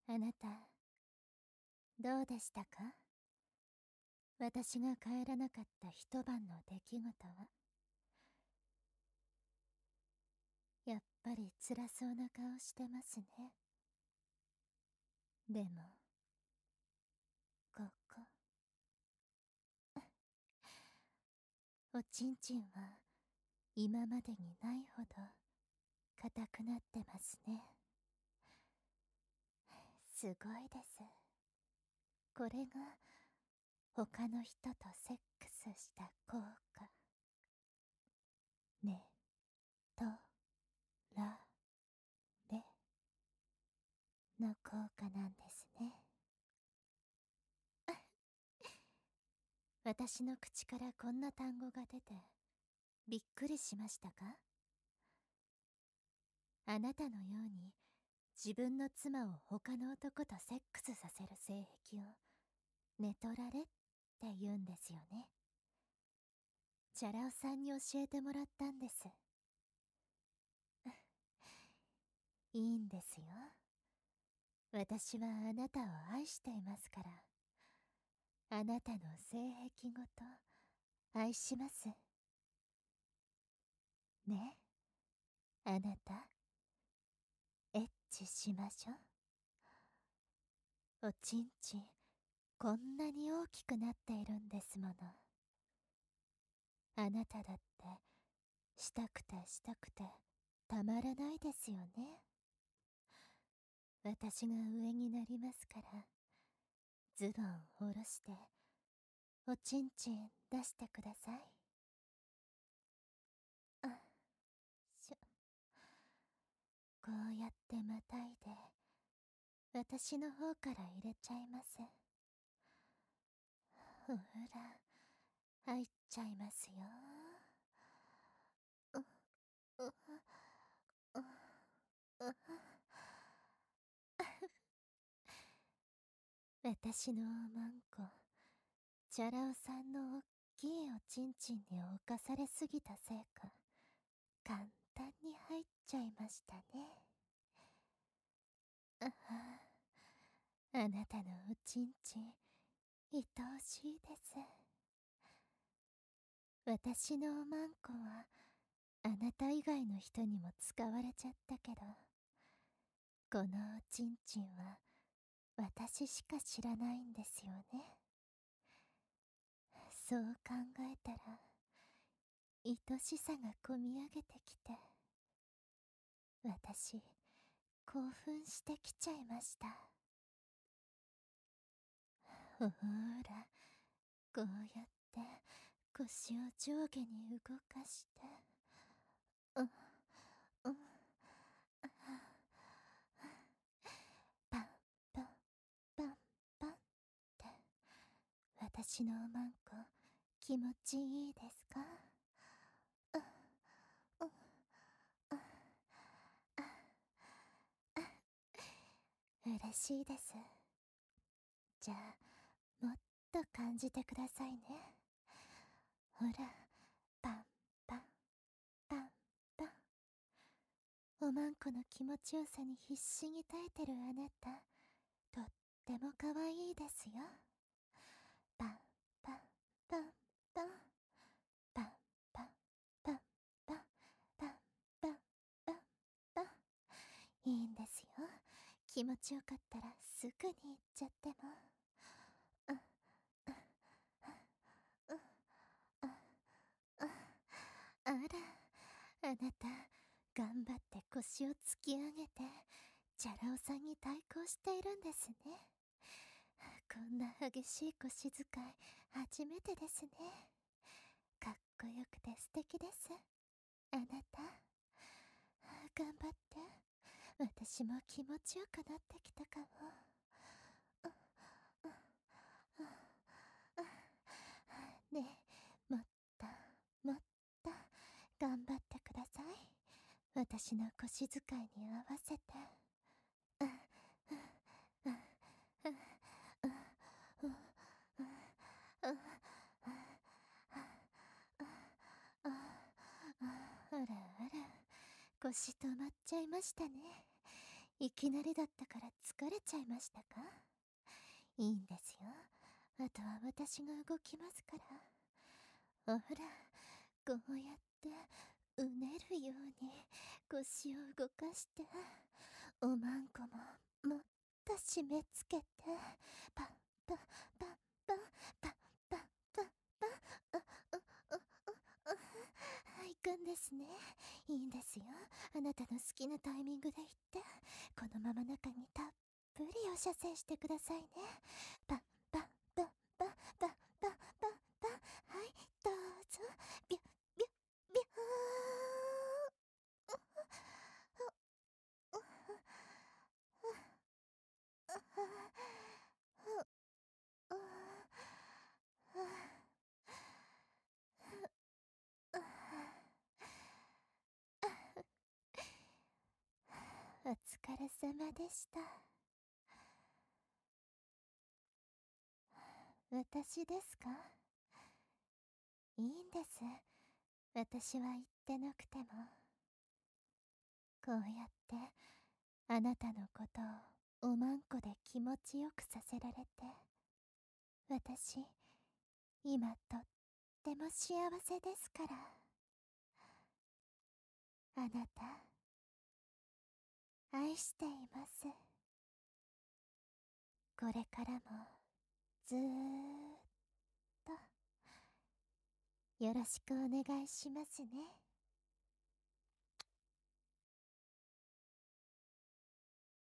あなた、どうでしたか？私が帰らなかった一晩の出来事は。やっぱり辛そうな顔してますね。でも、ここ。おちんちんは今までにないほど硬くなってますね。すごいです。これが他の人とセックスした効果。ね、と、ら、れの効果なんですね。私の口からこんな単語が出てびっくりしましたか？あなたのように自分の妻を他の男とセックスさせる性癖を寝取られって言うんですよね。チャラ男さんに教えてもらったんです。いいんですよ。私はあなたを愛していますから。あなたの性癖ごと愛します。ね、あなた、エッチしましょう。おちんちん、こんなに大きくなっているんですもの。あなただってしたくてしたくてたまらないですよね。私が上になりますから、ズボン下ろしておちんちん出してください。あ、しょ。こうやってまたいで私の方から入れちゃいます。ほら、入っちゃいますよ。う、う、う、う、私のおまんこ、チャラ男さんのおっきいおちんちんに侵されすぎたせいか、簡単に入っちゃいましたね。ああ、あなたのおちんちん、愛おしいです。私のおまんこは、あなた以外の人にも使われちゃったけど、このおちんちんは、私しか知らないんですよね。そう考えたら、愛しさがこみ上げてきて、私、興奮してきちゃいました。ほら、こうやって腰を上下に動かして、うん、うん、パン、パン、パン、パンって、私のおまんこ、気持ちいいですか？うん、うん、うん、嬉しいです。じゃあ、もっと感じてくださいね。ほら、パン、パン、パン、パン。おまんこの気持ちよさに必死に耐えてるあなた、とっても可愛いですよ。パン、パン、パン、パン、パン、パン、パン、パン、パン、パン、パン、パン。いいんですよ。気持ちよかったらすぐに行っちゃっても。うん、うん、うん、うん、うん。あら、あなた、頑張って腰を突き上げて、チャラ男さんに対抗しているんですね。こんな激しい腰使い、初めてですね。かっこよくて素敵です。あなた。頑張って。私も気持ちよくなってきたかも。ねえ、もっと、もっと、頑張ってください。私の腰使いに合わせて。あらあら、腰止まっちゃいましたね。 いきなりだったから疲れちゃいましたか？いいんですよ。あとは私が動きますから。ほら、こうやってうねるように腰を動かして、おまんこももっと締め付けて、パンパンパンパンパンパンパンパン、うううう行くんですね。いいんですよ。あなたの好きなタイミングで行って、このまま中にたっぷりお射精してくださいね。パンパンパンパンパンパンパンパン、はい、どうぞ。ビュッビュッビュー。お疲れ様でした。私ですか？いいんです。私は言ってなくても。こうやってあなたのことをおまんこで気持ちよくさせられて、私今とっても幸せですから。あなた愛しています。これからもずーっとよろしくお願いしますね。